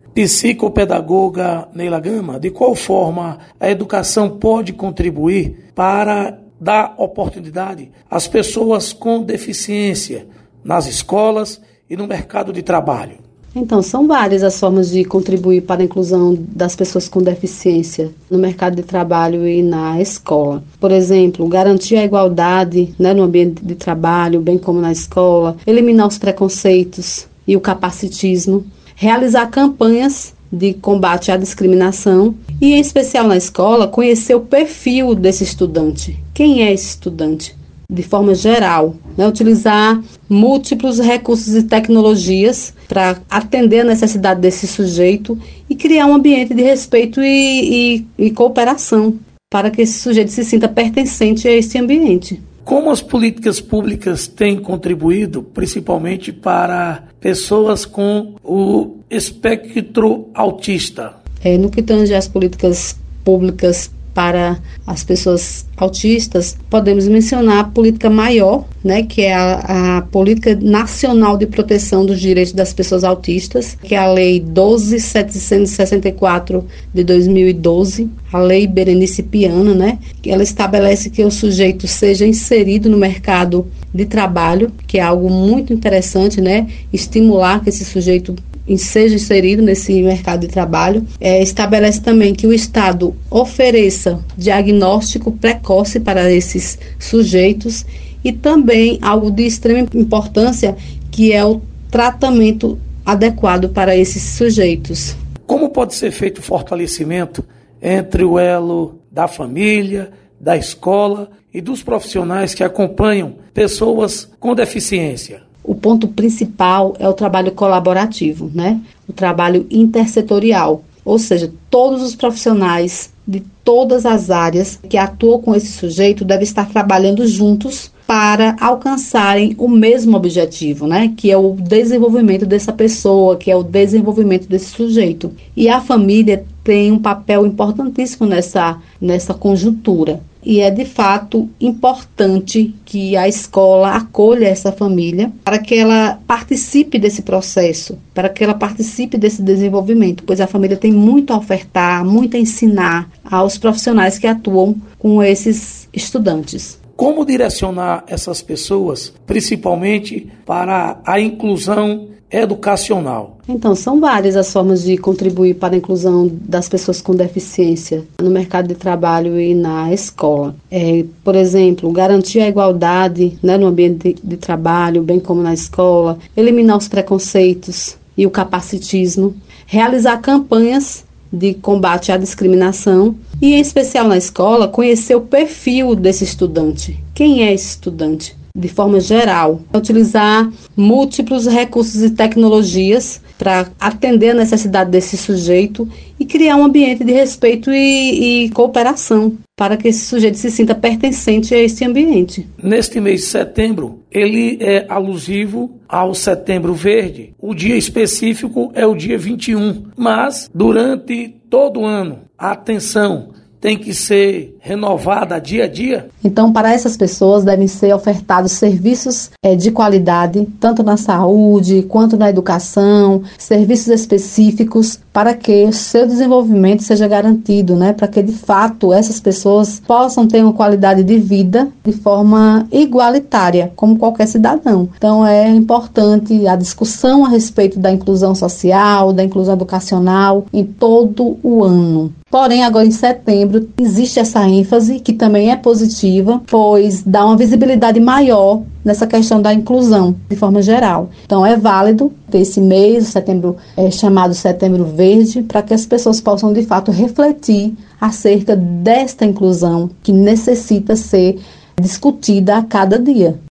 Psicopedagoga Neila Gama, de qual forma a educação pode contribuir para dar oportunidade às pessoas com deficiência nas escolas e no mercado de trabalho? Então, são várias as formas de contribuir para a inclusão das pessoas com deficiência no mercado de trabalho e na escola. Por exemplo, garantir a igualdade, no ambiente de trabalho, bem como na escola, eliminar os preconceitos e o capacitismo, realizar campanhas de combate à discriminação e, em especial na escola, conhecer o perfil desse estudante. Quem é esse estudante? De forma geral, utilizar múltiplos recursos e tecnologias para atender a necessidade desse sujeito e criar um ambiente de respeito e cooperação para que esse sujeito se sinta pertencente a esse ambiente. Como as políticas públicas têm contribuído, principalmente para pessoas com o espectro autista? No que tange às políticas públicas para as pessoas autistas, podemos mencionar a política maior, que é a Política Nacional de Proteção dos Direitos das Pessoas Autistas, que é a Lei 12.764 de 2012, a Lei Berenice Piana, que ela estabelece que o sujeito seja inserido no mercado de trabalho, que é algo muito interessante, estimular que esse sujeito seja inserido nesse mercado de trabalho. Estabelece também que o Estado ofereça diagnóstico precoce para esses sujeitos e também algo de extrema importância, que é o tratamento adequado para esses sujeitos. Como pode ser feito o fortalecimento entre o elo da família, da escola e dos profissionais que acompanham pessoas com deficiência? O ponto principal é o trabalho colaborativo, o trabalho intersetorial, ou seja, todos os profissionais de todas as áreas que atuam com esse sujeito devem estar trabalhando juntos para alcançarem o mesmo objetivo, que é o desenvolvimento dessa pessoa, que é o desenvolvimento desse sujeito. E a família tem um papel importantíssimo nessa conjuntura. E é de fato importante que a escola acolha essa família para que ela participe desse processo, para que ela participe desse desenvolvimento, pois a família tem muito a ofertar, muito a ensinar aos profissionais que atuam com esses estudantes. Como direcionar essas pessoas, principalmente para a inclusão educacional? Então, são várias as formas de contribuir para a inclusão das pessoas com deficiência no mercado de trabalho e na escola. Por exemplo, garantir a igualdade no ambiente de trabalho, bem como na escola, eliminar os preconceitos e o capacitismo, realizar campanhas de combate à discriminação e, em especial na escola, conhecer o perfil desse estudante. Quem é esse estudante? De forma geral, utilizar múltiplos recursos e tecnologias para atender a necessidade desse sujeito e criar um ambiente de respeito e cooperação para que esse sujeito se sinta pertencente a esse ambiente. Neste mês de setembro, ele é alusivo ao Setembro Verde. O dia específico é o dia 21, mas durante todo o ano, a atenção tem que ser renovada dia a dia? Então, para essas pessoas devem ser ofertados serviços de qualidade, tanto na saúde quanto na educação, serviços específicos para que o seu desenvolvimento seja garantido, para que de fato essas pessoas possam ter uma qualidade de vida de forma igualitária, como qualquer cidadão. Então, é importante a discussão a respeito da inclusão social, da inclusão educacional em todo o ano. Porém, agora em setembro, existe essa ênfase, que também é positiva, pois dá uma visibilidade maior nessa questão da inclusão, de forma geral. Então, é válido ter esse mês, o setembro chamado Setembro Verde, para que as pessoas possam, de fato, refletir acerca desta inclusão que necessita ser discutida a cada dia.